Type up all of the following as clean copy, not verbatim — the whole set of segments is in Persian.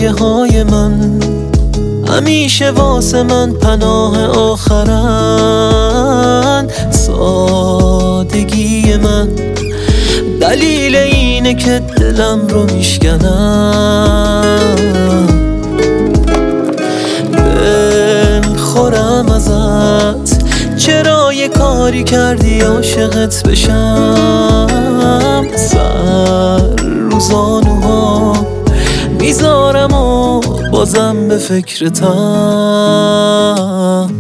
گریه های من همیشه واسه من پناه آخرن. سادگی من دلیل اینه که دلم رو میشکنم. خورم ازت چرا یه کاری کردی عاشقت بشم. سر رو زانوها میذارم و بازم به فکرتم.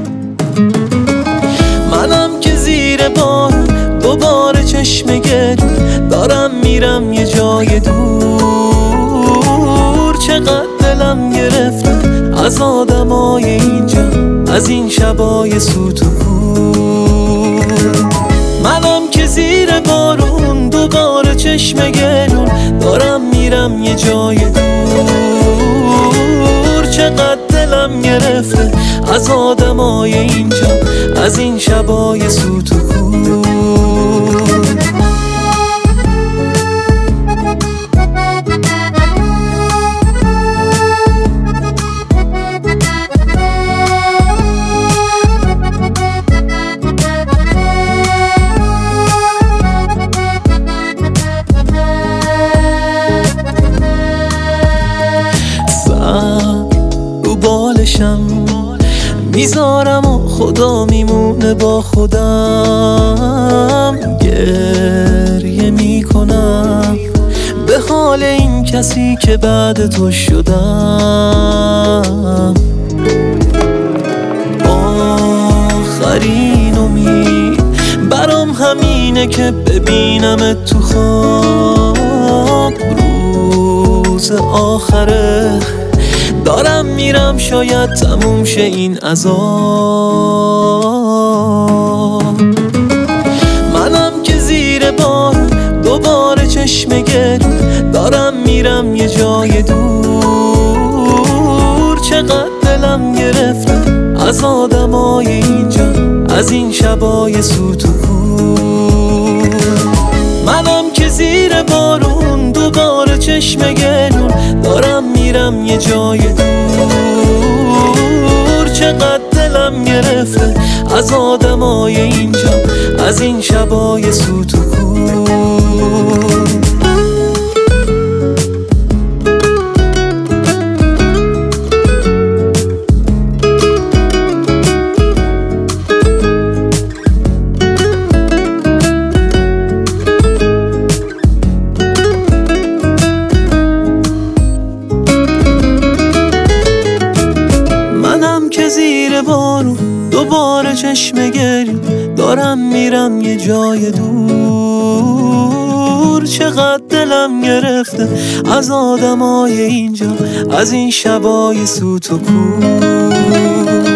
منم که زیر بارون دوباره چشم گرون دارم میرم یه جای دور. چقدر دلم گرفته از آدمای اینجا، از این شبای سوت و کور. منم که زیر بارون دوباره چشم گرون دارم میرم یه جای دور. چقدر دلم گرفته از آدمای اینجا، از این شبای سوت و کور. بالشم میذارم و خدا میمونه با خودم. گریه میکنم به حال این کسی که بعد تو شدم. آخرین امید برام همینه که ببینمت تو خواب. روز آخره دارم میرم شاید تموم شه این عذاب. منم که زیر بارون دوباره چشم گرون دارم میرم یه جای دور. چقدر دلم گرفته از آدمای اینجا، از این شبای سوت و کور. منم که زیر بارون دوباره چشم گرون دارم میرم یه جای دور. چقدر دلم گرفته از آدمای اینجا، از این شبای سوت و کور. که زیر بارون دوباره چشم گریم دارم میرم یه جای دور. چقدر دلم گرفته از آدمای اینجا، از این شبای سوت و کور.